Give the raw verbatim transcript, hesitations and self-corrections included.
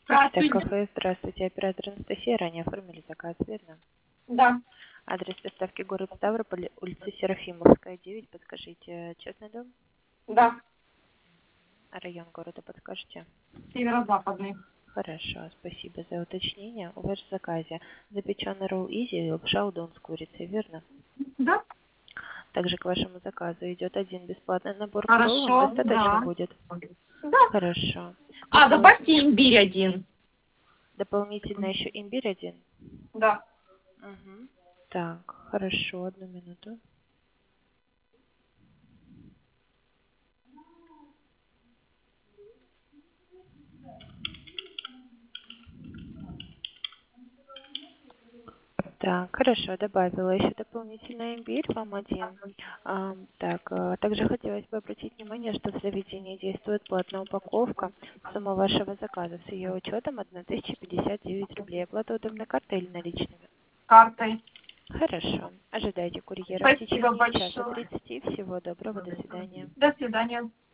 Здравствуйте. Кафе, здравствуйте, оператор Анастасия, ранее оформили заказ, верно? Да, Адрес доставки город Ставрополь, улица Серафимовская, девять, подскажите, частный дом? да, А район города подскажете? северо-западный. Хорошо, спасибо за уточнение. У вас в заказе запеченный ролл изи и лапша удон с курицей, верно? Да, Также к вашему заказу идет один бесплатный набор к роллам, хорошо, достаточно да. будет? Да. Хорошо. А, Допол- добавьте имбирь один. Дополнительно еще имбирь один? Да. Угу. Так, хорошо, одну минуту. Так, хорошо, добавила еще дополнительный имбирь, вам один. А, так, а, также хотелось бы обратить внимание, что в заведении действует платная упаковка. Сумма вашего заказа с ее учетом тысяча пятьдесят девять рублей. Оплата удобной картой или наличными? Картой. Хорошо. Ожидайте курьера в Спасибо течение часа большое. тридцати. Всего доброго, до свидания. До свидания.